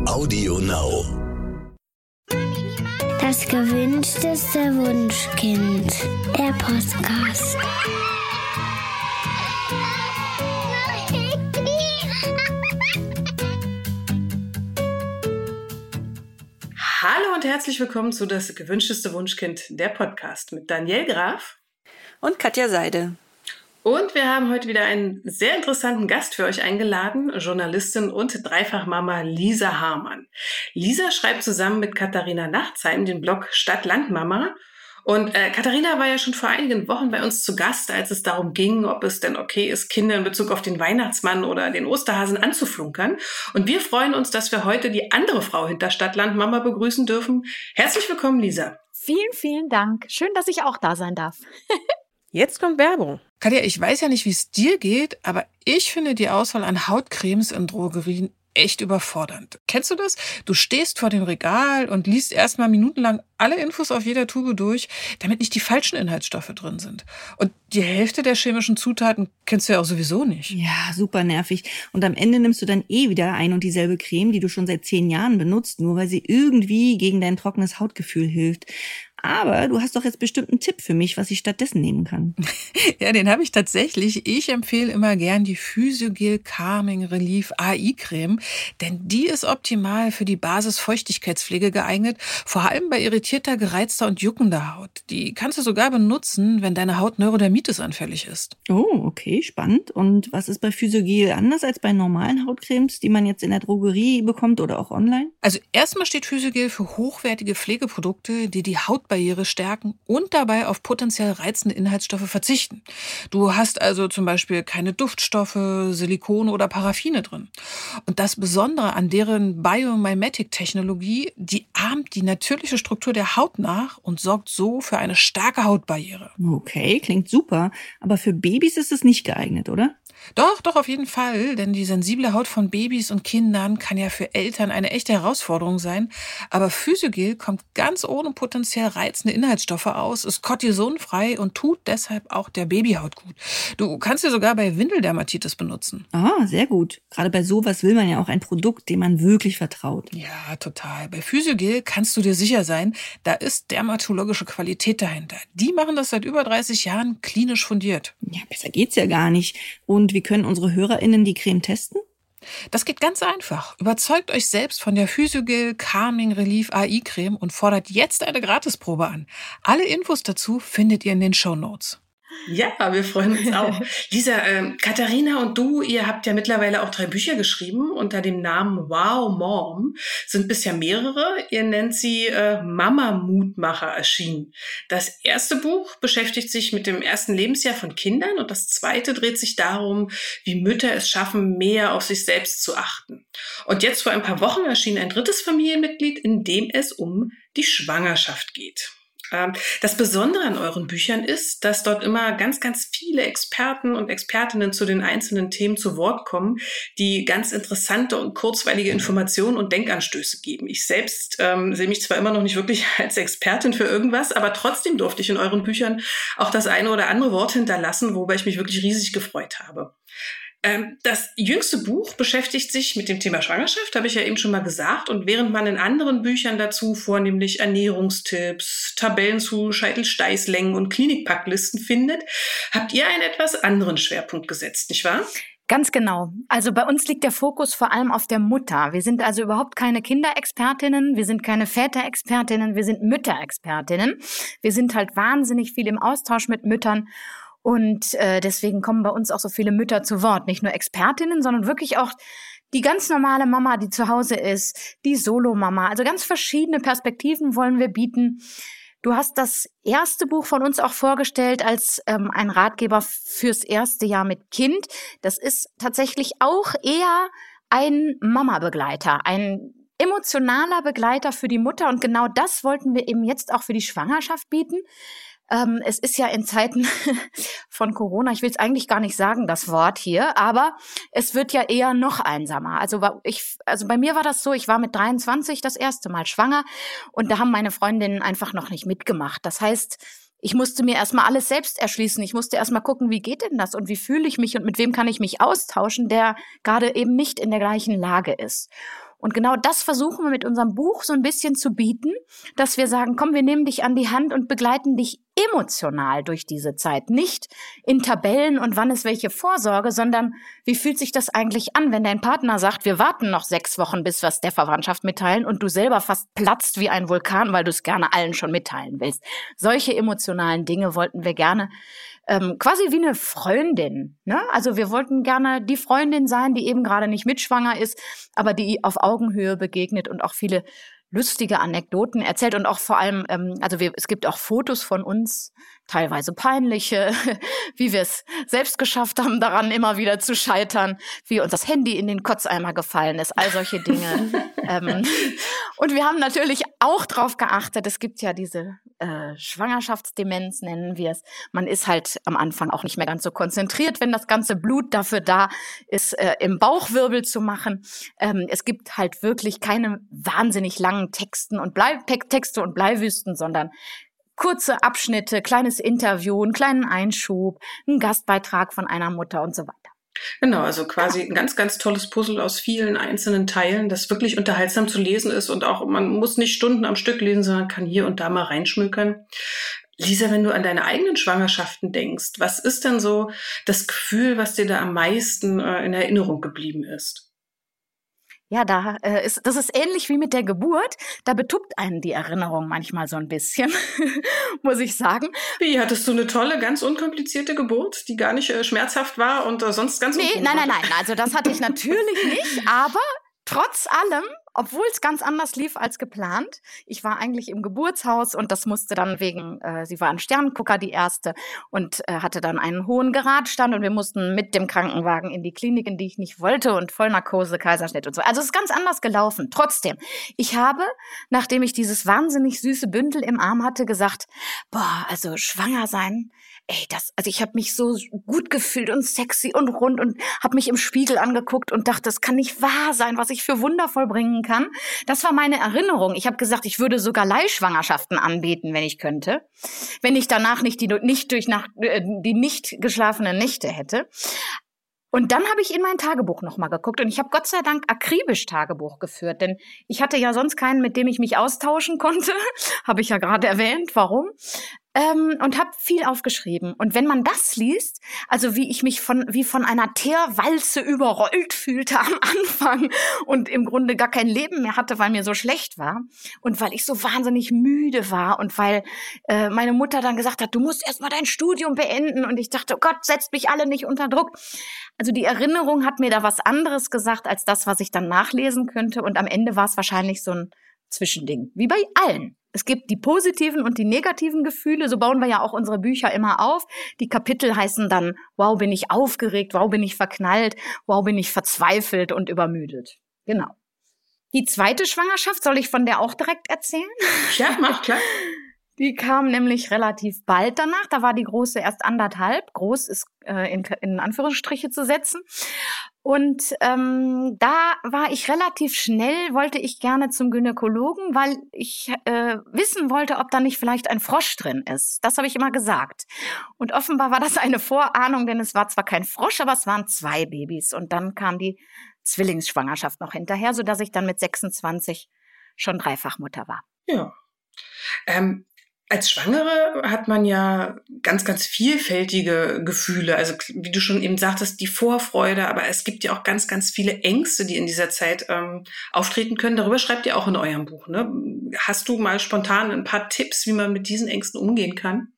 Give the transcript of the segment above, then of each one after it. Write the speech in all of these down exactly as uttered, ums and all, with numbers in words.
Audio Now. Das gewünschteste Wunschkind. Der Podcast. Hallo und herzlich willkommen zu Das gewünschteste Wunschkind, der Podcast mit Danielle Graf und Katja Seide. Und wir haben heute wieder einen sehr interessanten Gast für euch eingeladen, Journalistin und Dreifachmama Lisa Hamann. Lisa schreibt zusammen mit Katharina Nachtsheim den Blog Stadt-Land-Mama. Und äh, Katharina war ja schon vor einigen Wochen bei uns zu Gast, als es darum ging, ob es denn okay ist, Kinder in Bezug auf den Weihnachtsmann oder den Osterhasen anzuflunkern. Und wir freuen uns, dass wir heute die andere Frau hinter Stadt-Land-Mama begrüßen dürfen. Herzlich willkommen, Lisa. Vielen, vielen Dank. Schön, dass ich auch da sein darf. Jetzt kommt Werbung. Katja, ich weiß ja nicht, wie es dir geht, aber ich finde die Auswahl an Hautcremes in Drogerien echt überfordernd. Kennst du das? Du stehst vor dem Regal und liest erstmal minutenlang alle Infos auf jeder Tube durch, damit nicht die falschen Inhaltsstoffe drin sind. Und die Hälfte der chemischen Zutaten kennst du ja auch sowieso nicht. Ja, super nervig. Und am Ende nimmst du dann eh wieder ein und dieselbe Creme, die du schon seit zehn Jahren benutzt, nur weil sie irgendwie gegen dein trockenes Hautgefühl hilft. Aber du hast doch jetzt bestimmt einen Tipp für mich, was ich stattdessen nehmen kann. Ja, den habe ich tatsächlich. Ich empfehle immer gern die Physiogel Calming Relief A I-Creme, denn die ist optimal für die Basis-Feuchtigkeitspflege geeignet, vor allem bei irritierter, gereizter und juckender Haut. Die kannst du sogar benutzen, wenn deine Haut Neurodermitis anfällig ist. Oh, okay, spannend. Und was ist bei Physiogel anders als bei normalen Hautcremes, die man jetzt in der Drogerie bekommt oder auch online? Also erstmal steht Physiogel für hochwertige Pflegeprodukte, die die Haut Barriere stärken und dabei auf potenziell reizende Inhaltsstoffe verzichten. Du hast also zum Beispiel keine Duftstoffe, Silikone oder Paraffine drin. Und das Besondere an deren Biomimetic-Technologie, die ahmt die natürliche Struktur der Haut nach und sorgt so für eine starke Hautbarriere. Okay, klingt super. Aber für Babys ist es nicht geeignet, oder? Doch, doch, auf jeden Fall, denn die sensible Haut von Babys und Kindern kann ja für Eltern eine echte Herausforderung sein. Aber Physiogel kommt ganz ohne potenziell reizende Inhaltsstoffe aus, ist kortisonfrei und tut deshalb auch der Babyhaut gut. Du kannst sie sogar bei Windeldermatitis benutzen. Ah, sehr gut. Gerade bei sowas will man ja auch ein Produkt, dem man wirklich vertraut. Ja, total. Bei Physiogel kannst du dir sicher sein, da ist dermatologische Qualität dahinter. Die machen das seit über dreißig Jahren klinisch fundiert. Ja, besser geht's ja gar nicht. Und wie können unsere HörerInnen die Creme testen? Das geht ganz einfach. Überzeugt euch selbst von der Physiogel Calming Relief A I-Creme und fordert jetzt eine Gratisprobe an. Alle Infos dazu findet ihr in den Shownotes. Ja, wir freuen uns auch. Lisa, äh, Katharina und du, ihr habt ja mittlerweile auch drei Bücher geschrieben unter dem Namen Wow Mom. Sind bisher mehrere. Ihr nennt sie äh, Mama-Mutmacher erschienen. Das erste Buch beschäftigt sich mit dem ersten Lebensjahr von Kindern und das zweite dreht sich darum, wie Mütter es schaffen, mehr auf sich selbst zu achten. Und jetzt vor ein paar Wochen erschien ein drittes Familienmitglied, in dem es um die Schwangerschaft geht. Das Besondere an euren Büchern ist, dass dort immer ganz, ganz viele Experten und Expertinnen zu den einzelnen Themen zu Wort kommen, die ganz interessante und kurzweilige Informationen und Denkanstöße geben. Ich selbst ähm, sehe mich zwar immer noch nicht wirklich als Expertin für irgendwas, aber trotzdem durfte ich in euren Büchern auch das eine oder andere Wort hinterlassen, worüber ich mich wirklich riesig gefreut habe. Das jüngste Buch beschäftigt sich mit dem Thema Schwangerschaft, habe ich ja eben schon mal gesagt. Und während man in anderen Büchern dazu vornehmlich Ernährungstipps, Tabellen zu Scheitelsteißlängen und Klinikpacklisten findet, habt ihr einen etwas anderen Schwerpunkt gesetzt, nicht wahr? Ganz genau. Also bei uns liegt der Fokus vor allem auf der Mutter. Wir sind also überhaupt keine Kinderexpertinnen, wir sind keine Väterexpertinnen, wir sind Mütterexpertinnen. Wir sind halt wahnsinnig viel im Austausch mit Müttern. Und äh, deswegen kommen bei uns auch so viele Mütter zu Wort. Nicht nur Expertinnen, sondern wirklich auch die ganz normale Mama, die zu Hause ist, die Solo-Mama. Also ganz verschiedene Perspektiven wollen wir bieten. Du hast das erste Buch von uns auch vorgestellt als ähm, ein Ratgeber fürs erste Jahr mit Kind. Das ist tatsächlich auch eher ein Mama-Begleiter, ein emotionaler Begleiter für die Mutter. Und genau das wollten wir eben jetzt auch für die Schwangerschaft bieten. Ähm, es ist ja in Zeiten von Corona, ich will es eigentlich gar nicht sagen, das Wort hier, aber es wird ja eher noch einsamer. Also ich, also bei mir war das so, ich war mit dreiundzwanzig das erste Mal schwanger und da haben meine Freundinnen einfach noch nicht mitgemacht. Das heißt, ich musste mir erstmal alles selbst erschließen. Ich musste erstmal gucken, wie geht denn das und wie fühle ich mich und mit wem kann ich mich austauschen, der gerade eben nicht in der gleichen Lage ist. Und genau das versuchen wir mit unserem Buch so ein bisschen zu bieten, dass wir sagen, komm, wir nehmen dich an die Hand und begleiten dich emotional durch diese Zeit. Nicht in Tabellen und wann ist welche Vorsorge, sondern wie fühlt sich das eigentlich an, wenn dein Partner sagt, wir warten noch sechs Wochen, bis wir es der Verwandtschaft mitteilen und du selber fast platzt wie ein Vulkan, weil du es gerne allen schon mitteilen willst. Solche emotionalen Dinge wollten wir gerne Ähm, quasi wie eine Freundin, ne? Also wir wollten gerne die Freundin sein, die eben gerade nicht mitschwanger ist, aber die auf Augenhöhe begegnet und auch viele lustige Anekdoten erzählt und auch vor allem, ähm, also wir, es gibt auch Fotos von uns, teilweise peinliche, wie wir es selbst geschafft haben, daran immer wieder zu scheitern, wie uns das Handy in den Kotzeimer gefallen ist, all solche Dinge. ähm, und wir haben natürlich auch drauf geachtet, es gibt ja diese äh, Schwangerschaftsdemenz, nennen wir es. Man ist halt am Anfang auch nicht mehr ganz so konzentriert, wenn das ganze Blut dafür da ist, äh, im Bauchwirbel zu machen. Ähm, es gibt halt wirklich keine wahnsinnig langen Texten und Blei- Texte und Bleiwüsten, sondern kurze Abschnitte, kleines Interview, einen kleinen Einschub, einen Gastbeitrag von einer Mutter und so weiter. Genau, also quasi ein ganz, ganz tolles Puzzle aus vielen einzelnen Teilen, das wirklich unterhaltsam zu lesen ist und auch, man muss nicht Stunden am Stück lesen, sondern kann hier und da mal reinschmökern. Lisa, wenn du an deine eigenen Schwangerschaften denkst, was ist denn so das Gefühl, was dir da am meisten äh, in Erinnerung geblieben ist? Ja, da äh, ist das ist ähnlich wie mit der Geburt. Da betuppt einen die Erinnerung manchmal so ein bisschen, muss ich sagen. Wie, hattest du eine tolle, ganz unkomplizierte Geburt, die gar nicht äh, schmerzhaft war und äh, sonst ganz Nee, nein, nein, nein. Also das hatte ich natürlich nicht, aber trotz allem, obwohl es ganz anders lief als geplant, ich war eigentlich im Geburtshaus und das musste dann wegen, äh, sie war ein Sternengucker, die erste, und äh, hatte dann einen hohen Geradstand und wir mussten mit dem Krankenwagen in die Klinik, in die ich nicht wollte, und Vollnarkose, Kaiserschnitt und so. Also es ist ganz anders gelaufen. Trotzdem, ich habe, nachdem ich dieses wahnsinnig süße Bündel im Arm hatte, gesagt, boah, also schwanger sein, ey, das, also ich habe mich so gut gefühlt und sexy und rund und habe mich im Spiegel angeguckt und dachte, das kann nicht wahr sein, was ich für Wunder vollbringen kann. Das war meine Erinnerung. Ich habe gesagt, ich würde sogar Leihschwangerschaften anbieten, wenn ich könnte, wenn ich danach nicht die nicht durch Nacht, die nicht geschlafenen Nächte hätte. Und dann habe ich in mein Tagebuch nochmal geguckt und ich habe Gott sei Dank akribisch Tagebuch geführt, denn ich hatte ja sonst keinen, mit dem ich mich austauschen konnte, habe ich ja gerade erwähnt, warum. Ähm, und habe viel aufgeschrieben. Und wenn man das liest, also wie ich mich von wie von einer Teerwalze überrollt fühlte am Anfang und im Grunde gar kein Leben mehr hatte, weil mir so schlecht war und weil ich so wahnsinnig müde war und weil äh, meine Mutter dann gesagt hat, du musst erst mal dein Studium beenden, und ich dachte, oh Gott, setzt mich alle nicht unter Druck. Also die Erinnerung hat mir da was anderes gesagt als das, was ich dann nachlesen könnte, und am Ende war es wahrscheinlich so ein Zwischending, wie bei allen. Es gibt die positiven und die negativen Gefühle, so bauen wir ja auch unsere Bücher immer auf. Die Kapitel heißen dann, wow, bin ich aufgeregt, wow, bin ich verknallt, wow, bin ich verzweifelt und übermüdet. Genau. Die zweite Schwangerschaft, soll ich von der auch direkt erzählen? Ja, mach, klar. Die kam nämlich relativ bald danach. Da war die Große erst anderthalb. Groß ist äh, in, in Anführungsstriche zu setzen. Und ähm, da war ich relativ schnell, wollte ich gerne zum Gynäkologen, weil ich äh, wissen wollte, ob da nicht vielleicht ein Frosch drin ist. Das habe ich immer gesagt. Und offenbar war das eine Vorahnung, denn es war zwar kein Frosch, aber es waren zwei Babys. Und dann kam die Zwillingsschwangerschaft noch hinterher, sodass ich dann mit sechsundzwanzig schon Dreifachmutter war. Ja. Ähm, Als Schwangere hat man ja ganz, ganz vielfältige Gefühle. Also wie du schon eben sagtest, die Vorfreude, aber es gibt ja auch ganz, ganz viele Ängste, die in dieser Zeit ähm, auftreten können. Darüber schreibt ihr auch in eurem Buch, ne? Hast du mal spontan ein paar Tipps, wie man mit diesen Ängsten umgehen kann?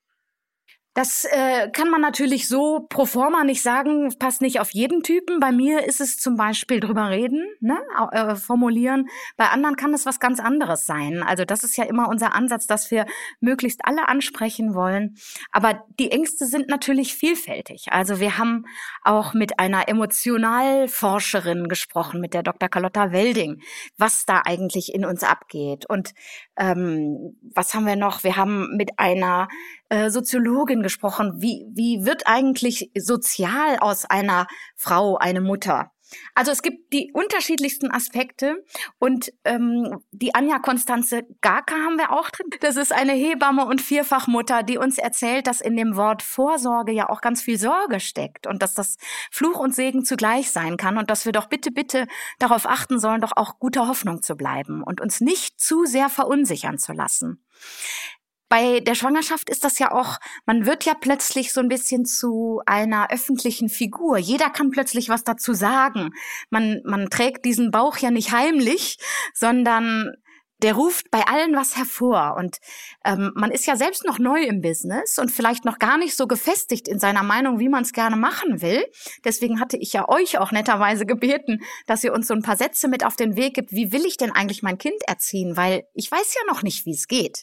Das äh, kann man natürlich so pro forma nicht sagen, passt nicht auf jeden Typen. Bei mir ist es zum Beispiel drüber reden, ne, äh, formulieren. Bei anderen kann es was ganz anderes sein. Also das ist ja immer unser Ansatz, dass wir möglichst alle ansprechen wollen. Aber die Ängste sind natürlich vielfältig. Also wir haben auch mit einer Emotionalforscherin gesprochen, mit der Doktor Carlotta Welding, was da eigentlich in uns abgeht. Und ähm, was haben wir noch? Wir haben mit einer äh, Soziologin gesprochen, wie wie wird eigentlich sozial aus einer Frau eine Mutter? Also es gibt die unterschiedlichsten Aspekte und ähm, die Anja Constanze Garka haben wir auch drin. Das ist eine Hebamme und Vierfachmutter, die uns erzählt, dass in dem Wort Vorsorge ja auch ganz viel Sorge steckt und dass das Fluch und Segen zugleich sein kann und dass wir doch bitte, bitte darauf achten sollen, doch auch guter Hoffnung zu bleiben und uns nicht zu sehr verunsichern zu lassen. Bei der Schwangerschaft ist das ja auch, man wird ja plötzlich so ein bisschen zu einer öffentlichen Figur. Jeder kann plötzlich was dazu sagen. Man, man trägt diesen Bauch ja nicht heimlich, sondern der ruft bei allen was hervor. Und ähm, man ist ja selbst noch neu im Business und vielleicht noch gar nicht so gefestigt in seiner Meinung, wie man es gerne machen will. Deswegen hatte ich ja euch auch netterweise gebeten, dass ihr uns so ein paar Sätze mit auf den Weg gibt. Wie will ich denn eigentlich mein Kind erziehen? Weil ich weiß ja noch nicht, wie es geht.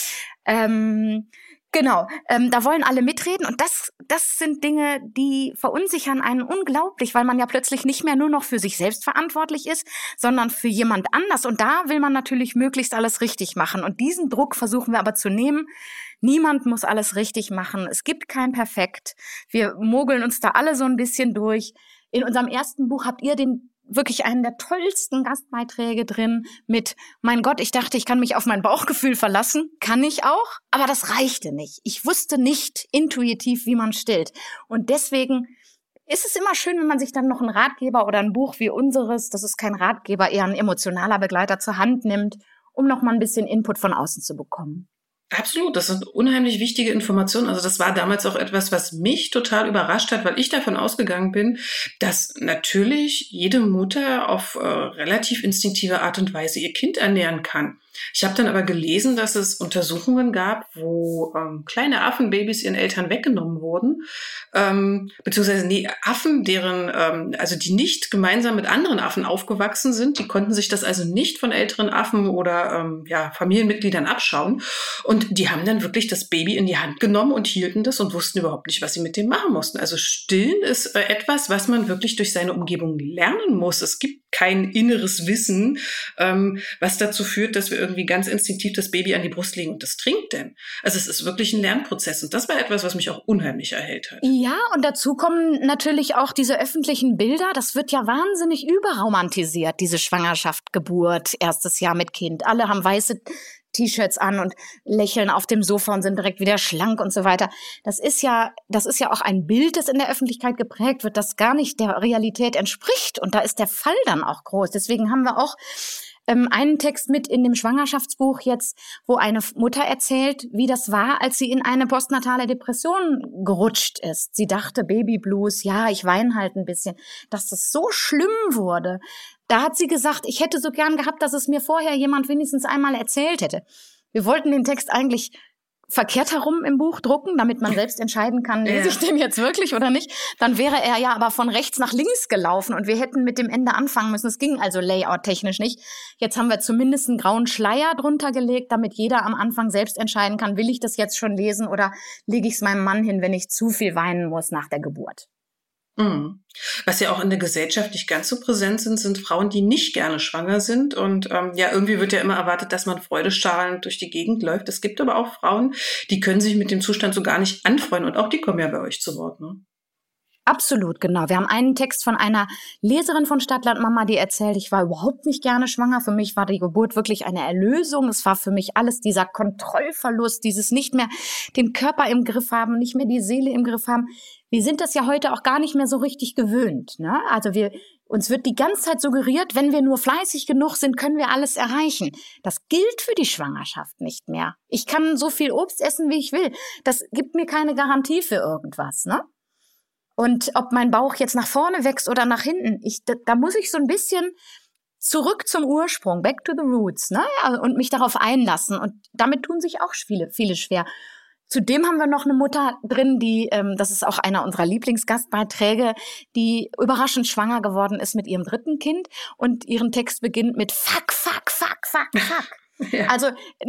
Ähm, genau, ähm, da wollen alle mitreden und das, das sind Dinge, die verunsichern einen unglaublich, weil man ja plötzlich nicht mehr nur noch für sich selbst verantwortlich ist, sondern für jemand anders und da will man natürlich möglichst alles richtig machen und diesen Druck versuchen wir aber zu nehmen. Niemand muss alles richtig machen, es gibt kein Perfekt, wir mogeln uns da alle so ein bisschen durch. In unserem ersten Buch habt ihr den wirklich einen der tollsten Gastbeiträge drin mit, mein Gott, ich dachte, ich kann mich auf mein Bauchgefühl verlassen. Kann ich auch, aber das reichte nicht. Ich wusste nicht intuitiv, wie man stillt. Und deswegen ist es immer schön, wenn man sich dann noch einen Ratgeber oder ein Buch wie unseres, das ist kein Ratgeber, eher ein emotionaler Begleiter zur Hand nimmt, um noch mal ein bisschen Input von außen zu bekommen. Absolut, das sind unheimlich wichtige Informationen. Also das war damals auch etwas, was mich total überrascht hat, weil ich davon ausgegangen bin, dass natürlich jede Mutter auf äh, relativ instinktive Art und Weise ihr Kind ernähren kann. Ich habe dann aber gelesen, dass es Untersuchungen gab, wo ähm, kleine Affenbabys ihren Eltern weggenommen wurden, ähm, beziehungsweise nee, Affen, deren, ähm, also die nicht gemeinsam mit anderen Affen aufgewachsen sind, die konnten sich das also nicht von älteren Affen oder ähm, ja, Familienmitgliedern abschauen. Und die haben dann wirklich das Baby in die Hand genommen und hielten das und wussten überhaupt nicht, was sie mit dem machen mussten. Also Stillen ist äh, etwas, was man wirklich durch seine Umgebung lernen muss. Es gibt kein inneres Wissen, ähm, was dazu führt, dass wir irgendwie ganz instinktiv das Baby an die Brust legen und das trinkt denn. Also es ist wirklich ein Lernprozess und das war etwas, was mich auch unheimlich erhellt hat. Ja, und dazu kommen natürlich auch diese öffentlichen Bilder. Das wird ja wahnsinnig überromantisiert, diese Schwangerschaft, Geburt, erstes Jahr mit Kind. Alle haben weiße T-Shirts an und lächeln auf dem Sofa und sind direkt wieder schlank und so weiter. Das ist ja, das ist ja auch ein Bild, das in der Öffentlichkeit geprägt wird, das gar nicht der Realität entspricht. Und da ist der Fall dann auch groß. Deswegen haben wir auch ähm, einen Text mit in dem Schwangerschaftsbuch jetzt, wo eine Mutter erzählt, wie das war, als sie in eine postnatale Depression gerutscht ist. Sie dachte, Babyblues, ja, ich weine halt ein bisschen, dass das so schlimm wurde. Da hat sie gesagt, ich hätte so gern gehabt, dass es mir vorher jemand wenigstens einmal erzählt hätte. Wir wollten den Text eigentlich verkehrt herum im Buch drucken, damit man selbst entscheiden kann, lese ich den jetzt wirklich oder nicht. Dann wäre er ja aber von rechts nach links gelaufen und wir hätten mit dem Ende anfangen müssen. Es ging also layout-technisch nicht. Jetzt haben wir zumindest einen grauen Schleier drunter gelegt, damit jeder am Anfang selbst entscheiden kann, will ich das jetzt schon lesen oder lege ich es meinem Mann hin, wenn ich zu viel weinen muss nach der Geburt. Mhm. Was ja auch in der Gesellschaft nicht ganz so präsent sind, sind Frauen, die nicht gerne schwanger sind. Und ähm, ja, irgendwie wird ja immer erwartet, dass man freudestrahlend durch die Gegend läuft. Es gibt aber auch Frauen, die können sich mit dem Zustand so gar nicht anfreunden. Und auch die kommen ja bei euch zu Wort, ne? Absolut, genau. Wir haben einen Text von einer Leserin von Stadtland Mama, die erzählt, ich war überhaupt nicht gerne schwanger. Für mich war die Geburt wirklich eine Erlösung. Es war für mich alles dieser Kontrollverlust, dieses nicht mehr den Körper im Griff haben, nicht mehr die Seele im Griff haben. Wir sind das ja heute auch gar nicht mehr so richtig gewöhnt, ne? Also wir, uns wird die ganze Zeit suggeriert, wenn wir nur fleißig genug sind, können wir alles erreichen. Das gilt für die Schwangerschaft nicht mehr. Ich kann so viel Obst essen, wie ich will. Das gibt mir keine Garantie für irgendwas, ne? Und ob mein Bauch jetzt nach vorne wächst oder nach hinten, ich, da, da muss ich so ein bisschen zurück zum Ursprung, back to the roots, ne? Und mich darauf einlassen. Und damit tun sich auch viele, viele schwer. Zudem haben wir noch eine Mutter drin, die, ähm, das ist auch einer unserer Lieblingsgastbeiträge, die überraschend schwanger geworden ist mit ihrem dritten Kind und ihren Text beginnt mit Fuck, fuck, fuck, fuck, fuck. Ja. Also, ne?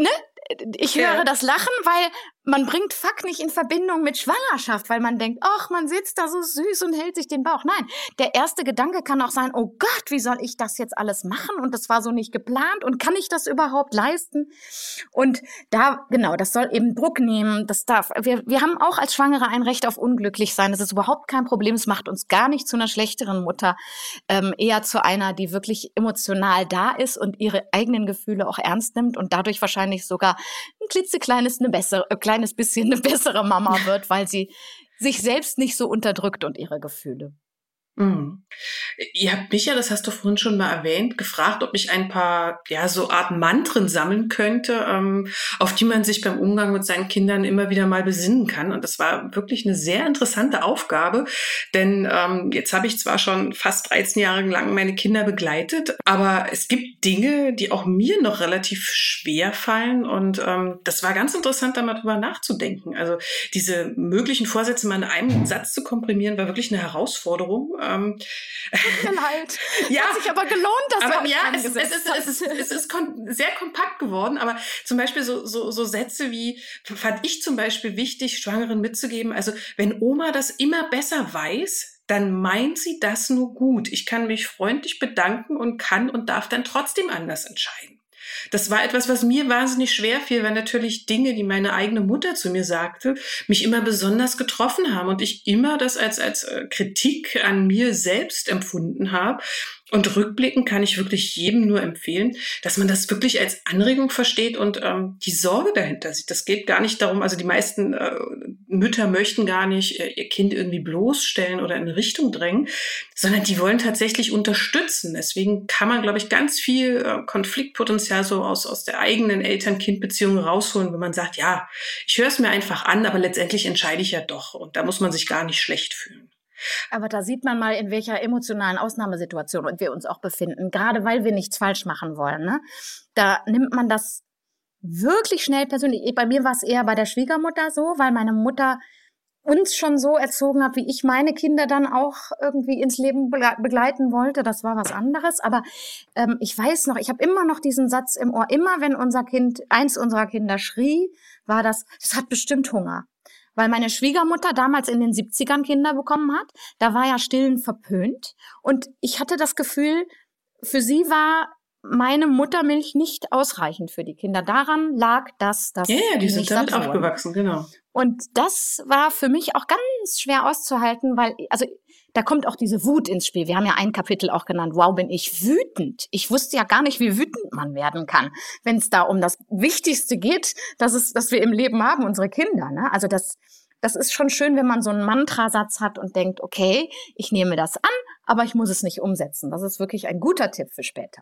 ich höre ja. das Lachen, weil man bringt Fuck nicht in Verbindung mit Schwangerschaft, weil man denkt, ach, man sitzt da so süß und hält sich den Bauch. Nein, der erste Gedanke kann auch sein, oh Gott, wie soll ich das jetzt alles machen? Und das war so nicht geplant und kann ich das überhaupt leisten? Und da, genau, das soll eben Druck nehmen, das darf. Wir, wir haben auch als Schwangere ein Recht auf unglücklich sein. Das ist überhaupt kein Problem. Es macht uns gar nicht zu einer schlechteren Mutter, ähm, eher zu einer, die wirklich emotional da ist und ihre eigenen Gefühle auch ernst nimmt und dadurch wahrscheinlich sogar ein klitzekleines, eine bessere, ein kleines bisschen eine bessere Mama wird, weil sie sich selbst nicht so unterdrückt und ihre Gefühle. Mhm. Ihr habt mich ja, das hast du vorhin schon mal erwähnt, gefragt, ob ich ein paar, ja, so Art Mantren sammeln könnte, ähm, auf die man sich beim Umgang mit seinen Kindern immer wieder mal besinnen kann. Und das war wirklich eine sehr interessante Aufgabe, denn ähm, jetzt habe ich zwar schon fast dreizehn Jahre lang meine Kinder begleitet, aber es gibt Dinge, die auch mir noch relativ schwer fallen. Und ähm, das war ganz interessant, da mal drüber nachzudenken. Also diese möglichen Vorsätze mal in einem Satz zu komprimieren, war wirklich eine Herausforderung. Ähm, Tut mir leid. Ja, hat sich aber gelohnt, dass aber du ja, es, es, ist, es ist es ist kon- sehr kompakt geworden, aber zum Beispiel so so so Sätze wie, fand ich zum Beispiel wichtig, Schwangeren mitzugeben, also wenn Oma das immer besser weiß, dann meint sie das nur gut. Ich kann mich freundlich bedanken und kann und darf dann trotzdem anders entscheiden. Das war etwas, was mir wahnsinnig schwer fiel, weil natürlich Dinge, die meine eigene Mutter zu mir sagte, mich immer besonders getroffen haben und ich immer das als als Kritik an mir selbst empfunden habe. Und rückblickend kann ich wirklich jedem nur empfehlen, dass man das wirklich als Anregung versteht und ähm, die Sorge dahinter sieht. Das geht gar nicht darum, also die meisten äh, Mütter möchten gar nicht äh, ihr Kind irgendwie bloßstellen oder in eine Richtung drängen, sondern die wollen tatsächlich unterstützen. Deswegen kann man, glaube ich, ganz viel äh, Konfliktpotenzial so aus aus der eigenen Eltern-Kind-Beziehung rausholen, wenn man sagt, ja, ich höre es mir einfach an, aber letztendlich entscheide ich ja doch. Und da muss man sich gar nicht schlecht fühlen. Aber da sieht man mal, in welcher emotionalen Ausnahmesituation wir uns auch befinden, gerade weil wir nichts falsch machen wollen. Ne? Da nimmt man das wirklich schnell persönlich. Bei mir war es eher bei der Schwiegermutter so, weil meine Mutter uns schon so erzogen hat, wie ich meine Kinder dann auch irgendwie ins Leben begleiten wollte. Das war was anderes. Aber ähm, ich weiß noch, ich habe immer noch diesen Satz im Ohr. Immer wenn unser Kind, eins unserer Kinder schrie, war das, das hat bestimmt Hunger. Weil meine Schwiegermutter damals in den siebzigern Kinder bekommen hat. Da war ja Stillen verpönt. Und ich hatte das Gefühl, für sie war meine Muttermilch nicht ausreichend für die Kinder. Daran lag das, dass ja, ja, die sind damit satt aufgewachsen, genau. Und das war für mich auch ganz schwer auszuhalten, weil, also da kommt auch diese Wut ins Spiel. Wir haben ja ein Kapitel auch genannt, wow, bin ich wütend. Ich wusste ja gar nicht, wie wütend man werden kann, wenn es da um das Wichtigste geht, dass es, dass wir im Leben haben, unsere Kinder. Ne? Also das, das ist schon schön, wenn man so einen Mantrasatz hat und denkt, okay, ich nehme das an, aber ich muss es nicht umsetzen. Das ist wirklich ein guter Tipp für später.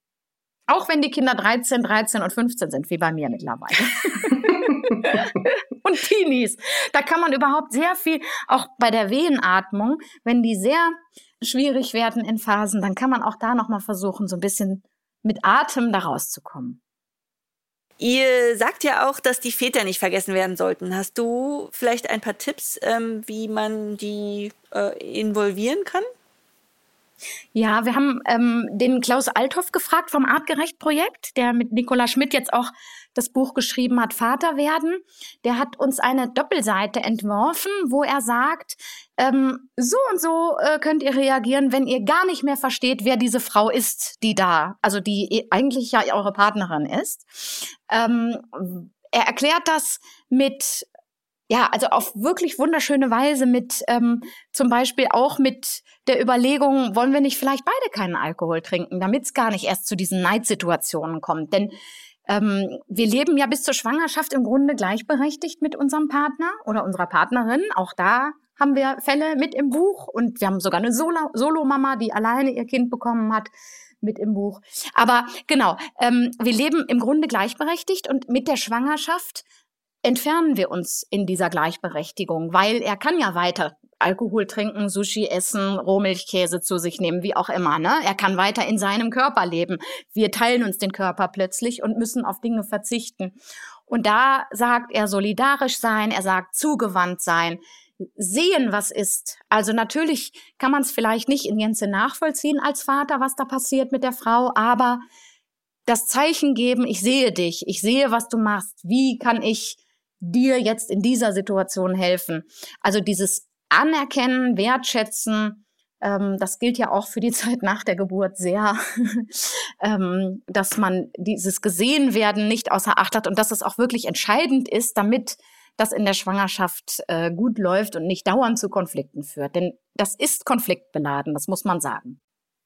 Auch wenn die Kinder dreizehn, dreizehn und fünfzehn sind, wie bei mir mittlerweile. Und Teenies. Da kann man überhaupt sehr viel, auch bei der Wehenatmung, wenn die sehr schwierig werden in Phasen, dann kann man auch da nochmal versuchen, so ein bisschen mit Atem da rauszukommen. Ihr sagt ja auch, dass die Väter nicht vergessen werden sollten. Hast du vielleicht ein paar Tipps, ähm, wie man die äh, involvieren kann? Ja, wir haben ähm, den Klaus Althoff gefragt vom Artgerecht-Projekt, der mit Nicola Schmidt jetzt auch das Buch geschrieben hat, Vater werden. Der hat uns eine Doppelseite entworfen, wo er sagt, ähm, so und so äh, könnt ihr reagieren, wenn ihr gar nicht mehr versteht, wer diese Frau ist, die da, also die eigentlich ja eure Partnerin ist. Ähm, er erklärt das mit, ja, also auf wirklich wunderschöne Weise mit, ähm, zum Beispiel auch mit der Überlegung, wollen wir nicht vielleicht beide keinen Alkohol trinken, damit es gar nicht erst zu diesen Neidsituationen kommt. Denn ähm, wir leben ja bis zur Schwangerschaft im Grunde gleichberechtigt mit unserem Partner oder unserer Partnerin. Auch da haben wir Fälle mit im Buch und wir haben sogar eine Solo- Solo-Mama, die alleine ihr Kind bekommen hat, mit im Buch. Aber genau, ähm, wir leben im Grunde gleichberechtigt und mit der Schwangerschaft entfernen wir uns in dieser Gleichberechtigung, weil er kann ja weiter Alkohol trinken, Sushi essen, Rohmilchkäse zu sich nehmen, wie auch immer. Ne? Er kann weiter in seinem Körper leben. Wir teilen uns den Körper plötzlich und müssen auf Dinge verzichten. Und da sagt er solidarisch sein, er sagt zugewandt sein, sehen, was ist. Also natürlich kann man es vielleicht nicht in Gänze nachvollziehen als Vater, was da passiert mit der Frau, aber das Zeichen geben, ich sehe dich, ich sehe, was du machst, wie kann ich dir jetzt in dieser Situation helfen? Also dieses Anerkennen, Wertschätzen, ähm, das gilt ja auch für die Zeit nach der Geburt sehr, ähm, dass man dieses Gesehenwerden nicht außer Acht hat und dass es auch wirklich entscheidend ist, damit das in der Schwangerschaft äh, gut läuft und nicht dauernd zu Konflikten führt. Denn das ist konfliktbeladen, das muss man sagen.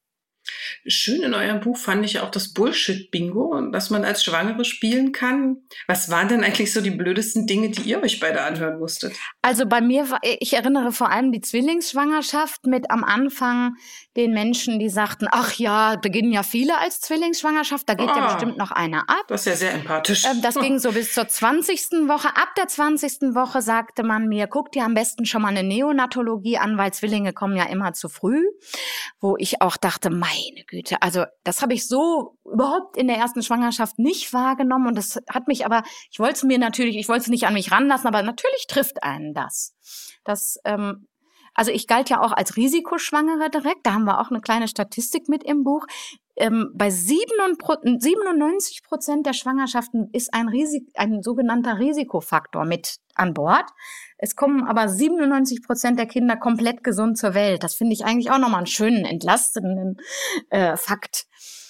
Schön in eurem Buch fand ich auch das Bullshit-Bingo, das man als Schwangere spielen kann. Was waren denn eigentlich so die blödesten Dinge, die ihr euch beide anhören musstet? Also bei mir, war, ich erinnere vor allem die Zwillingsschwangerschaft mit am Anfang den Menschen, die sagten, ach ja, beginnen ja viele als Zwillingsschwangerschaft, da geht oh, ja bestimmt noch einer ab. Das ist ja sehr empathisch. Ähm, das ging so bis zur zwanzigsten Woche. Ab der zwanzigsten Woche sagte man mir, guck dir am besten schon mal eine Neonatologie an, weil Zwillinge kommen ja immer zu früh. Wo ich auch dachte, meine Güte, also das habe ich so überhaupt in der ersten Schwangerschaft nicht wahrgenommen und das hat mich aber, ich wollte es mir natürlich, ich wollte es nicht an mich ranlassen, aber natürlich trifft einen das. Das, ähm, also ich galt ja auch als Risikoschwangere direkt, da haben wir auch eine kleine Statistik mit im Buch. Ähm, bei siebenundneunzig Prozent der Schwangerschaften ist ein, Risik- ein sogenannter Risikofaktor mit an Bord. Es kommen aber siebenundneunzig Prozent der Kinder komplett gesund zur Welt. Das finde ich eigentlich auch nochmal einen schönen, entlastenden äh, Fakt.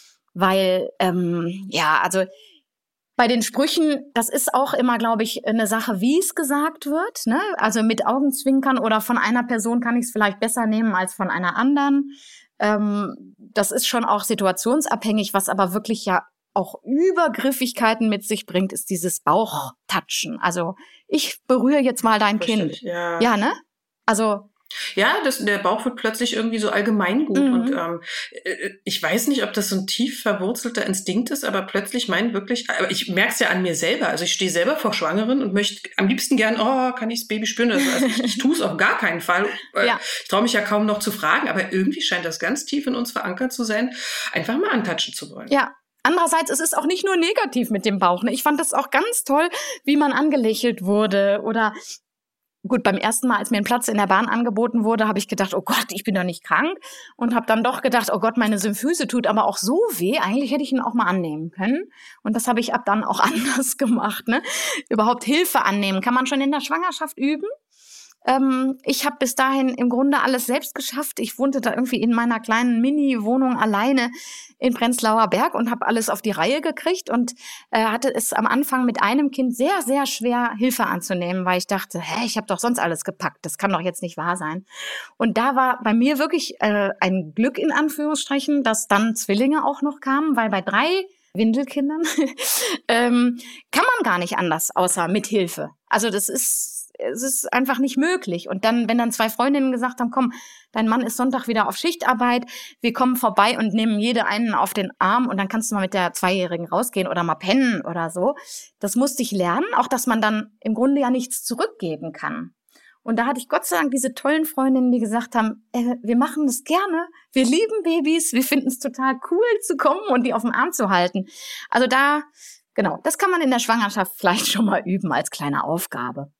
Weil, ähm, ja, also bei den Sprüchen, das ist auch immer, glaube ich, eine Sache, wie es gesagt wird. Ne? Also mit Augenzwinkern oder von einer Person kann ich es vielleicht besser nehmen als von einer anderen. Ähm, das ist schon auch situationsabhängig, was aber wirklich ja auch Übergriffigkeiten mit sich bringt, ist dieses Bauchtatschen. Also ich berühre jetzt mal dein Kind. Ja. Ja, ne? Also ja, das, der Bauch wird plötzlich irgendwie so allgemeingut. Mhm. Und ähm, ich weiß nicht, ob das so ein tief verwurzelter Instinkt ist, aber plötzlich meint wirklich, aber ich merke es ja an mir selber. Also ich stehe selber vor Schwangeren und möchte am liebsten gern, oh, kann ich das Baby spüren? Also, also ich, ich tue es auf gar keinen Fall. Ja. Ich traue mich ja kaum noch zu fragen, aber irgendwie scheint das ganz tief in uns verankert zu sein, einfach mal antatschen zu wollen. Ja. Andererseits, es ist auch nicht nur negativ mit dem Bauch. Ne? Ich fand das auch ganz toll, wie man angelächelt wurde oder gut, beim ersten Mal, als mir ein Platz in der Bahn angeboten wurde, habe ich gedacht, oh Gott, ich bin doch nicht krank. Und habe dann doch gedacht, oh Gott, meine Symphyse tut aber auch so weh. Eigentlich hätte ich ihn auch mal annehmen können. Und das habe ich ab dann auch anders gemacht. Ne? Überhaupt Hilfe annehmen kann man schon in der Schwangerschaft üben. Ähm, ich habe bis dahin im Grunde alles selbst geschafft. Ich wohnte da irgendwie in meiner kleinen Mini-Wohnung alleine in Prenzlauer Berg und habe alles auf die Reihe gekriegt und äh, hatte es am Anfang mit einem Kind sehr, sehr schwer, Hilfe anzunehmen, weil ich dachte, hä, ich habe doch sonst alles gepackt, das kann doch jetzt nicht wahr sein. Und da war bei mir wirklich äh, ein Glück in Anführungsstrichen, dass dann Zwillinge auch noch kamen, weil bei drei Windelkindern ähm, kann man gar nicht anders, außer mit Hilfe. Also das ist es ist einfach nicht möglich. Und dann, wenn dann zwei Freundinnen gesagt haben, komm, dein Mann ist Sonntag wieder auf Schichtarbeit, wir kommen vorbei und nehmen jede einen auf den Arm und dann kannst du mal mit der Zweijährigen rausgehen oder mal pennen oder so. Das musste ich lernen, auch dass man dann im Grunde ja nichts zurückgeben kann. Und da hatte ich Gott sei Dank diese tollen Freundinnen, die gesagt haben, äh, wir machen das gerne, wir lieben Babys, wir finden es total cool zu kommen und die auf dem Arm zu halten. Also da, genau, das kann man in der Schwangerschaft vielleicht schon mal üben als kleine Aufgabe.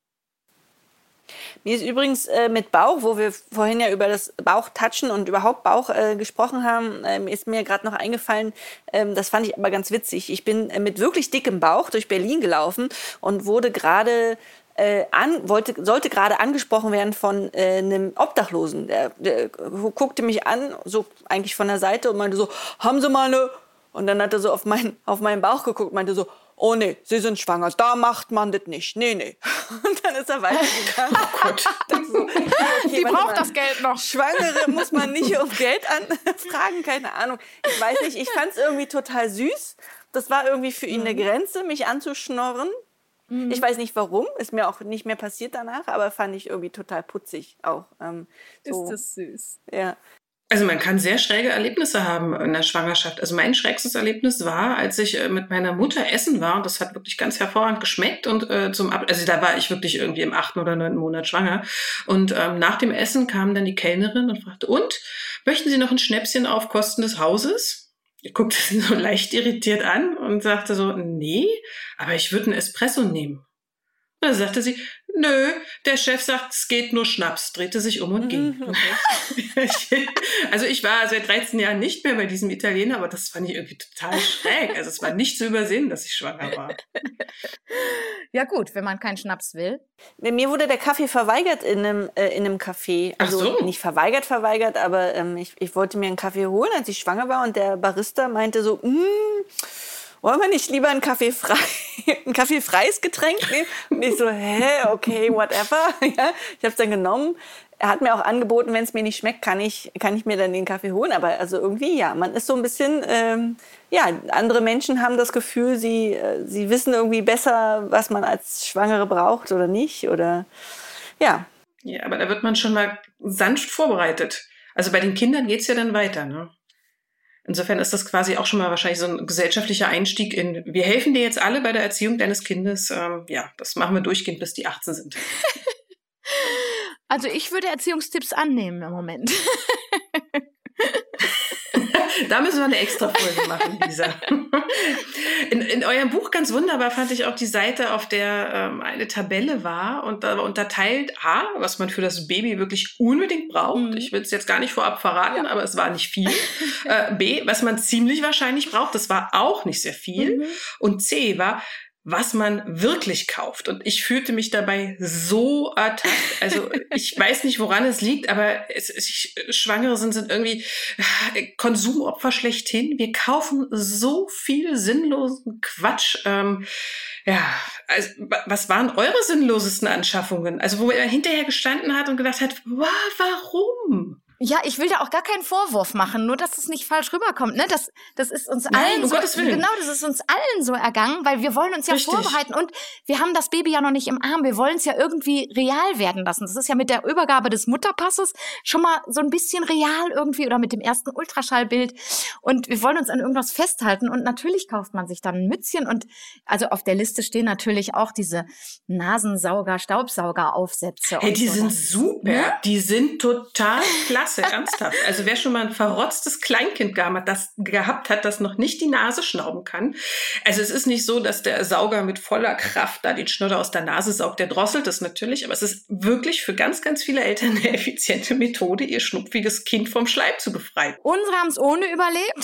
Mir ist übrigens äh, mit Bauch, wo wir vorhin ja über das Bauchtatschen und überhaupt Bauch äh, gesprochen haben, ähm, ist mir gerade noch eingefallen, ähm, das fand ich aber ganz witzig. Ich bin äh, mit wirklich dickem Bauch durch Berlin gelaufen und wurde gerade äh, an, wollte, sollte gerade angesprochen werden von äh, einem Obdachlosen. Der, der guckte mich an, so eigentlich von der Seite und meinte so, haben Sie mal eine... Und dann hat er so auf, mein, auf meinen Bauch geguckt und meinte so, oh nee, Sie sind schwanger, da macht man das nicht, nee, nee. Und dann ist er weitergegangen. Oh Gott. So, okay, die braucht das Geld noch. Schwangere muss man nicht um Geld anfragen, keine Ahnung. Ich weiß nicht, ich fand es irgendwie total süß. Das war irgendwie für ihn eine Grenze, mich anzuschnorren. Mhm. Ich weiß nicht warum, ist mir auch nicht mehr passiert danach, aber fand ich irgendwie total putzig auch. Ähm, so. Ist das süß. Ja. Also man kann sehr schräge Erlebnisse haben in der Schwangerschaft. Also mein schrägstes Erlebnis war, als ich äh, mit meiner Mutter essen war und das hat wirklich ganz hervorragend geschmeckt und äh, zum Ab- also da war ich wirklich irgendwie im achten oder neunten Monat schwanger und ähm, nach dem Essen kam dann die Kellnerin und fragte, und, möchten Sie noch ein Schnäpschen auf Kosten des Hauses? Ich guckte sie so leicht irritiert an und sagte so, nee, aber ich würde einen Espresso nehmen. Und dann sagte sie, Nö, der Chef sagt, es geht nur Schnaps, drehte sich um und ging. Okay. Also ich war seit dreizehn Jahren nicht mehr bei diesem Italiener, aber das fand ich irgendwie total schräg. Also es war nicht zu übersehen, dass ich schwanger war. Ja gut, wenn man keinen Schnaps will. Mir wurde der Kaffee verweigert in einem, äh, in einem Café. Also Ach so. nicht verweigert, verweigert, aber ähm, ich, ich wollte mir einen Kaffee holen, als ich schwanger war. Und der Barista meinte so, mm, wollen wir nicht lieber ein Kaffee frei, ein kaffeefreies Getränk nehmen? Und ich so, hä, okay, whatever. Ja, ich habe es dann genommen. Er hat mir auch angeboten, wenn es mir nicht schmeckt, kann ich, kann ich mir dann den Kaffee holen. Aber also irgendwie, ja, man ist so ein bisschen, ähm, ja, andere Menschen haben das Gefühl, sie, äh, sie wissen irgendwie besser, was man als Schwangere braucht oder nicht. Oder, ja. Ja, aber da wird man schon mal sanft vorbereitet. Also bei den Kindern geht's ja dann weiter, ne? Insofern ist das quasi auch schon mal wahrscheinlich so ein gesellschaftlicher Einstieg in, wir helfen dir jetzt alle bei der Erziehung deines Kindes. Ähm, ja, das machen wir durchgehend, bis die achtzehn sind. Also ich würde Erziehungstipps annehmen im Moment. Da müssen wir eine extra Folge machen, Lisa. In, in eurem Buch ganz wunderbar fand ich auch die Seite, auf der ähm, eine Tabelle war und da war unterteilt A, was man für das Baby wirklich unbedingt braucht. Mhm. Ich will es jetzt gar nicht vorab verraten, ja. aber es war nicht viel. Äh, B, was man ziemlich wahrscheinlich braucht, das war auch nicht sehr viel. Mhm. Und C war, was man wirklich kauft. Und ich fühlte mich dabei so ertappt. Also ich weiß nicht, woran es liegt, aber es, ich, Schwangere sind, sind irgendwie Konsumopfer schlechthin. Wir kaufen so viel sinnlosen Quatsch. Ähm, ja, also, was waren eure sinnlosesten Anschaffungen? Also wo er hinterher gestanden hat und gedacht hat, wow, warum? Ja, ich will da auch gar keinen Vorwurf machen, nur dass es nicht falsch rüberkommt. Ne? Das, das ist uns Nein, allen um so, Gottes Willen. Genau, das ist uns allen so ergangen, weil wir wollen uns ja Richtig. vorbereiten und wir haben das Baby ja noch nicht im Arm. Wir wollen es ja irgendwie real werden lassen. Das ist ja mit der Übergabe des Mutterpasses schon mal so ein bisschen real irgendwie oder mit dem ersten Ultraschallbild. Und wir wollen uns an irgendwas festhalten und natürlich kauft man sich dann ein Mützchen und also auf der Liste stehen natürlich auch diese Nasensauger, Staubsaugeraufsätze. Hey, die so. sind super. Ja? Die sind total klasse. Ernsthaft. Also wer schon mal ein verrotztes Kleinkind gehabt, das, gehabt hat, das noch nicht die Nase schnauben kann. Also es ist nicht so, dass der Sauger mit voller Kraft da den Schnodder aus der Nase saugt. Der drosselt es natürlich, aber es ist wirklich für ganz, ganz viele Eltern eine effiziente Methode, ihr schnupfiges Kind vom Schleim zu befreien. Unsere haben es ohne überlebt.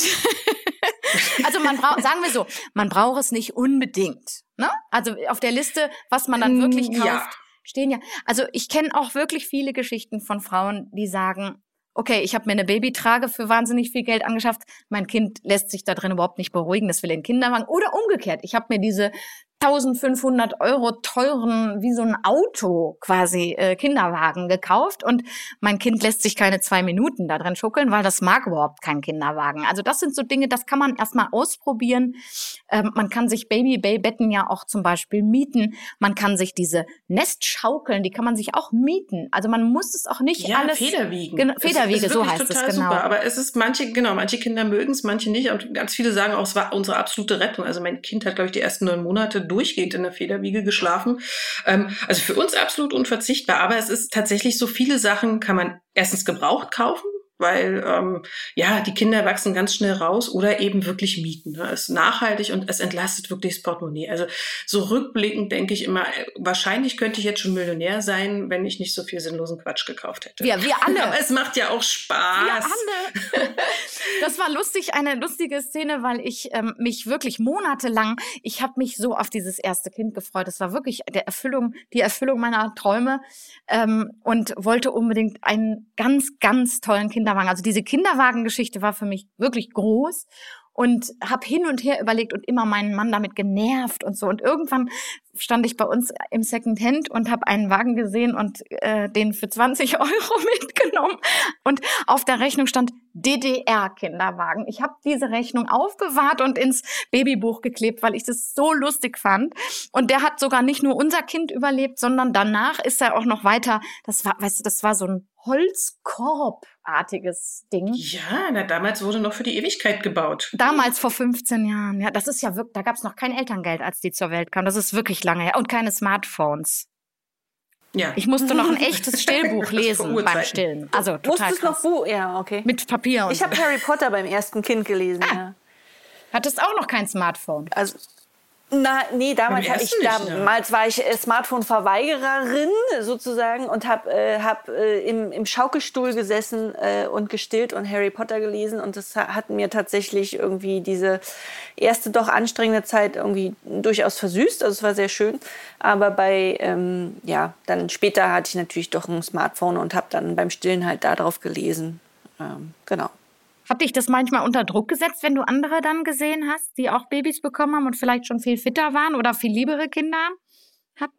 Also man braucht, sagen wir so, man braucht es nicht unbedingt. Ne? Also auf der Liste, was man dann wirklich kauft, ja. stehen ja. Also ich kenne auch wirklich viele Geschichten von Frauen, die sagen, okay, ich habe mir eine Babytrage für wahnsinnig viel Geld angeschafft. Mein Kind lässt sich da drin überhaupt nicht beruhigen, das will in den Kinderwagen. Oder umgekehrt, ich habe mir diese eintausendfünfhundert Euro teuren, wie so ein Auto quasi, äh, Kinderwagen gekauft. Und mein Kind lässt sich keine zwei Minuten da drin schuckeln, weil das mag überhaupt kein Kinderwagen. Also das sind so Dinge, das kann man erstmal ausprobieren. Ähm, man kann sich Baby-Betten ja auch zum Beispiel mieten. Man kann sich diese Nestschaukeln, die kann man sich auch mieten. Also man muss es auch nicht ja, alles... Federwiegen. Genau, Federwiege, so heißt es, genau. Super. Aber es ist manche, genau, manche Kinder mögen es, manche nicht. Und ganz viele sagen auch, es war unsere absolute Rettung. Also mein Kind hat, glaube ich, die ersten neun Monate durchgehend in der Federwiege geschlafen. Ähm, also für uns absolut unverzichtbar. Aber es ist tatsächlich so, viele Sachen kann man erstens gebraucht kaufen, weil ähm, ja, die Kinder wachsen ganz schnell raus oder eben wirklich mieten. Ne? Es ist nachhaltig und es entlastet wirklich das Portemonnaie. Also so rückblickend denke ich immer, wahrscheinlich könnte ich jetzt schon Millionär sein, wenn ich nicht so viel sinnlosen Quatsch gekauft hätte. Ja, wir alle. Aber es macht ja auch Spaß. Wir alle. Das war lustig, eine lustige Szene, weil ich ähm, mich wirklich monatelang, ich habe mich so auf dieses erste Kind gefreut. Das war wirklich der Erfüllung, die Erfüllung meiner Träume ähm, und wollte unbedingt einen ganz, ganz tollen Kinderwagen. Also diese Kinderwagengeschichte war für mich wirklich groß und habe hin und her überlegt und immer meinen Mann damit genervt und so. Und irgendwann stand ich bei uns im Secondhand und habe einen Wagen gesehen und äh, den für zwanzig Euro mitgenommen. Und auf der Rechnung stand D D R-Kinderwagen. Ich habe diese Rechnung aufbewahrt und ins Babybuch geklebt, weil ich das so lustig fand. Und der hat sogar nicht nur unser Kind überlebt, sondern danach ist er auch noch weiter. Das war, weißt du, das war so ein Holzkorb-artiges Ding. Ja, na, damals wurde noch für die Ewigkeit gebaut. Damals vor fünfzehn Jahren. Ja, das ist ja wirklich, da gab es noch kein Elterngeld, als die zur Welt kam. Das ist wirklich lange her. Und keine Smartphones. Ja. Ich musste noch ein echtes Stillbuch lesen beim Stillen. Also total Musstest noch Buch? Ja, okay. Mit Papier und Ich habe so. Harry Potter beim ersten Kind gelesen. Ah. Ja. Hattest auch noch kein Smartphone? Also Na, nee, damals, Beim hab ich, ersten nicht, ne? damals war ich äh, Smartphone-Verweigererin sozusagen und habe äh, hab, äh, im, im Schaukelstuhl gesessen äh, und gestillt und Harry Potter gelesen. Und das hat mir tatsächlich irgendwie diese erste doch anstrengende Zeit irgendwie durchaus versüßt. Also es war sehr schön. Aber bei, ähm, ja, dann später hatte ich natürlich doch ein Smartphone und habe dann beim Stillen halt da drauf gelesen. Ähm, genau. Hat dich das manchmal unter Druck gesetzt, wenn du andere dann gesehen hast, die auch Babys bekommen haben und vielleicht schon viel fitter waren oder viel liebere Kinder hatten?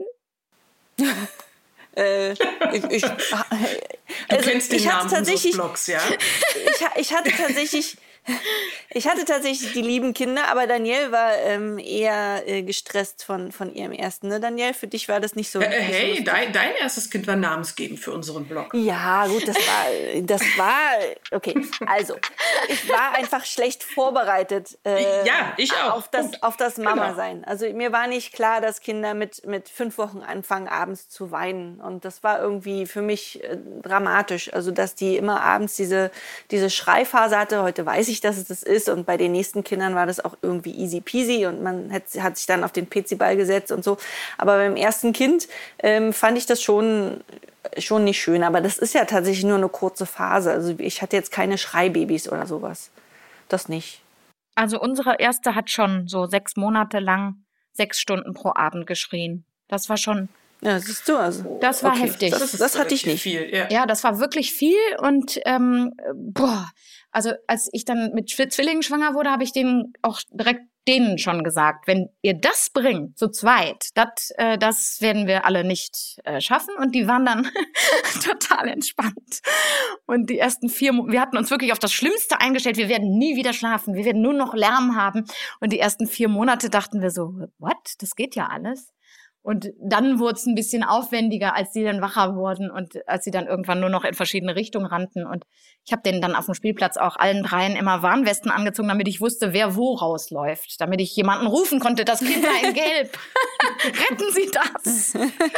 äh, ich, ich, Du also kennst den ich hatte Namen unseres tatsächlich, Blogs, ja? ich, ich hatte tatsächlich, ich hatte tatsächlich die lieben Kinder, aber Danielle war ähm, eher äh, gestresst von, von ihrem ersten. Ne? Danielle, für dich war das nicht so. Äh, nicht hey, so dein, dein erstes Kind war namensgebend für unseren Blog. Ja, gut, das war, das war, okay. Also, ich war einfach schlecht vorbereitet äh, Ja, ich auch. auf das, Punkt. auf das Genau. Mama-Sein. Also, mir war nicht klar, dass Kinder mit, mit fünf Wochen anfangen, abends zu weinen. Und das war irgendwie für mich äh, dramatisch. Also, dass die immer abends diese, diese Schreiphase hatte. Heute weiß ich, dass es das ist. Und bei den nächsten Kindern war das auch irgendwie easy peasy. Und man hat, hat sich dann auf den Peziball gesetzt und so. Aber beim ersten Kind ähm, fand ich das schon... schon nicht schön, aber das ist ja tatsächlich nur eine kurze Phase. Also ich hatte jetzt keine Schreibabys oder sowas. Das nicht. Also unsere erste hat schon so sechs Monate lang sechs Stunden pro Abend geschrien. Das war schon, Ja, siehst du, also. das war okay. heftig. Das, das hatte ich relativ nicht. Viel, ja. Ja, das war wirklich viel und ähm, boah, also als ich dann mit Zwillingen schwanger wurde, habe ich denen auch direkt denen schon gesagt, wenn ihr das bringt, zu zweit, dat, äh, das werden wir alle nicht äh, schaffen. Und die waren dann total entspannt. Und die ersten vier, Mo- wir hatten uns wirklich auf das Schlimmste eingestellt. Wir werden nie wieder schlafen. Wir werden nur noch Lärm haben. Und die ersten vier Monate dachten wir so, what? Das geht ja alles. Und dann wurde es ein bisschen aufwendiger, als sie dann wacher wurden und als sie dann irgendwann nur noch in verschiedene Richtungen rannten. Und ich habe denen dann auf dem Spielplatz auch allen dreien immer Warnwesten angezogen, damit ich wusste, wer wo rausläuft. Damit ich jemanden rufen konnte, das Kind da in Gelb. Retten Sie das!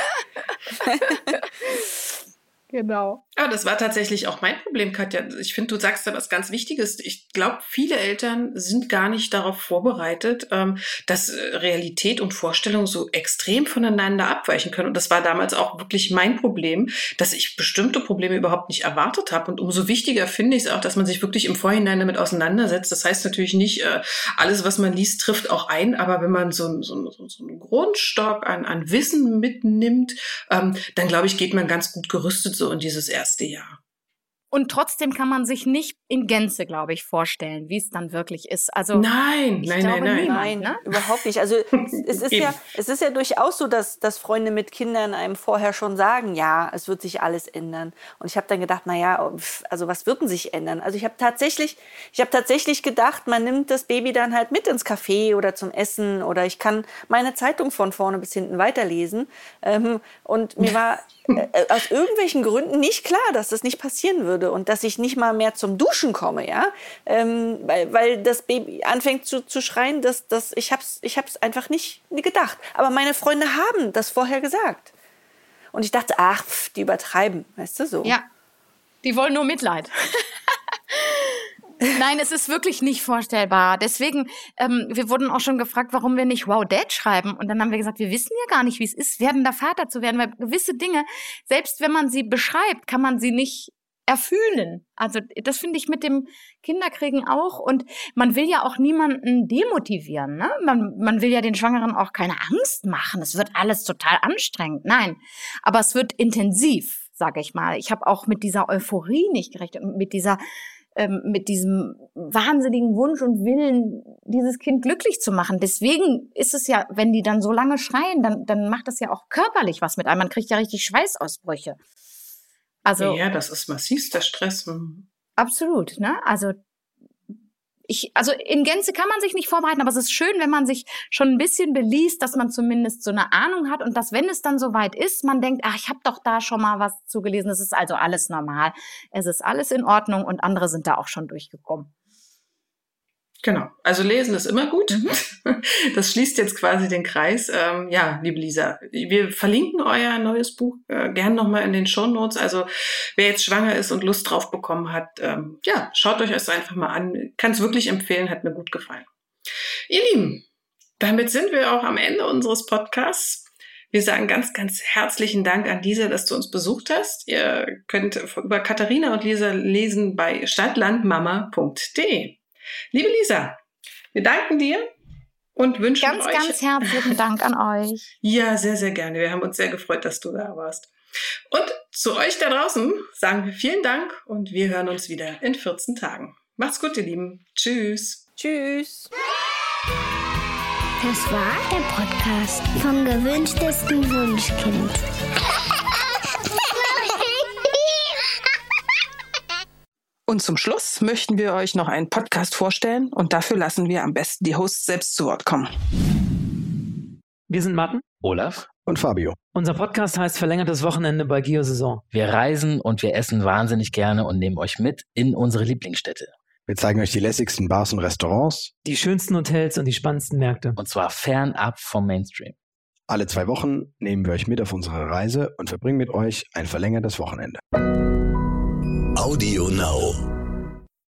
Genau. Aber das war tatsächlich auch mein Problem, Katja. Ich finde, du sagst da was ganz Wichtiges. Ich glaube, viele Eltern sind gar nicht darauf vorbereitet, ähm, dass äh, Realität und Vorstellung so extrem voneinander abweichen können. Und das war damals auch wirklich mein Problem, dass ich bestimmte Probleme überhaupt nicht erwartet habe. Und umso wichtiger finde ich es auch, dass man sich wirklich im Vorhinein damit auseinandersetzt. Das heißt natürlich nicht, äh, alles, was man liest, trifft auch ein. Aber wenn man so, so, so, so einen Grundstock an, an Wissen mitnimmt, ähm, dann glaube ich, geht man ganz gut gerüstet so in dieses erste Jahr. Und trotzdem kann man sich nicht in Gänze, glaube ich, vorstellen, wie es dann wirklich ist. Also Nein, ich nein, glaube nein, nein. niemand, Nein, ne? überhaupt nicht. Also es ist ja, es ist ja durchaus so, dass, dass Freunde mit Kindern einem vorher schon sagen, ja, es wird sich alles ändern. Und ich habe dann gedacht, na ja, also was wird denn sich ändern? Also ich habe tatsächlich, ich habe tatsächlich gedacht, man nimmt das Baby dann halt mit ins Café oder zum Essen oder ich kann meine Zeitung von vorne bis hinten weiterlesen. Ähm, und mir war äh, aus irgendwelchen Gründen nicht klar, dass das nicht passieren würde und dass ich nicht mal mehr zum Duschen komme, ja, ähm, weil, weil das Baby anfängt zu, zu schreien, dass, dass ich hab's, ich hab's einfach nicht gedacht. Aber meine Freunde haben das vorher gesagt. Und ich dachte, ach, pf, die übertreiben, weißt du, so. Ja, die wollen nur Mitleid. Nein, es ist wirklich nicht vorstellbar. Deswegen, ähm, wir wurden auch schon gefragt, warum wir nicht Wow Dad schreiben. Und dann haben wir gesagt, wir wissen ja gar nicht, wie es ist, werdender Vater zu werden, weil gewisse Dinge, selbst wenn man sie beschreibt, kann man sie nicht erfühlen. Also das finde ich mit dem Kinderkriegen auch. Und man will ja auch niemanden demotivieren. Ne? Man, man will ja den Schwangeren auch keine Angst machen. Es wird alles total anstrengend. Nein, aber es wird intensiv, sage ich mal. Ich habe auch mit dieser Euphorie nicht gerechnet und mit dieser ähm, mit diesem wahnsinnigen Wunsch und Willen, dieses Kind glücklich zu machen. Deswegen ist es ja, wenn die dann so lange schreien, dann, dann macht das ja auch körperlich was mit einem. Man kriegt ja richtig Schweißausbrüche. Also, ja, das ist massivster Stress. Absolut, ne? Also ich, also in Gänze kann man sich nicht vorbereiten, aber es ist schön, wenn man sich schon ein bisschen beliest, dass man zumindest so eine Ahnung hat und dass, wenn es dann soweit ist, man denkt, ach, ich habe doch da schon mal was zugelesen, es ist also alles normal, es ist alles in Ordnung und andere sind da auch schon durchgekommen. Genau, also lesen ist immer gut. Mhm. Das schließt jetzt quasi den Kreis. Ähm, ja, liebe Lisa, wir verlinken euer neues Buch äh, gern nochmal in den Shownotes. Also wer jetzt schwanger ist und Lust drauf bekommen hat, ähm, ja, schaut euch das einfach mal an. Kann es wirklich empfehlen, hat mir gut gefallen. Ihr Lieben, Damit sind wir auch am Ende unseres Podcasts. Wir sagen ganz, ganz herzlichen Dank an Lisa, dass du uns besucht hast. Ihr könnt über Katharina und Lisa lesen bei stadtlandmama punkt de. Liebe Lisa, wir danken dir und wünschen ganz, euch... Ganz, ganz herzlichen Dank an euch. Ja, sehr, sehr gerne. Wir haben uns sehr gefreut, dass du da warst. Und zu euch da draußen sagen wir vielen Dank und wir hören uns wieder in vierzehn Tagen. Macht's gut, ihr Lieben. Tschüss. Tschüss. Das war der Podcast vom gewünschtesten Wunschkind. Und zum Schluss möchten wir euch noch einen Podcast vorstellen und dafür lassen wir am besten die Hosts selbst zu Wort kommen. Wir sind Martin, Olaf und Fabio. Unser Podcast heißt Verlängertes Wochenende bei Geo-Saison. Wir reisen und wir essen wahnsinnig gerne und nehmen euch mit in unsere Lieblingsstädte. Wir zeigen euch die lässigsten Bars und Restaurants, die schönsten Hotels und die spannendsten Märkte. Und zwar fernab vom Mainstream. Alle zwei Wochen nehmen wir euch mit auf unsere Reise und verbringen mit euch ein verlängertes Wochenende. Audio Now.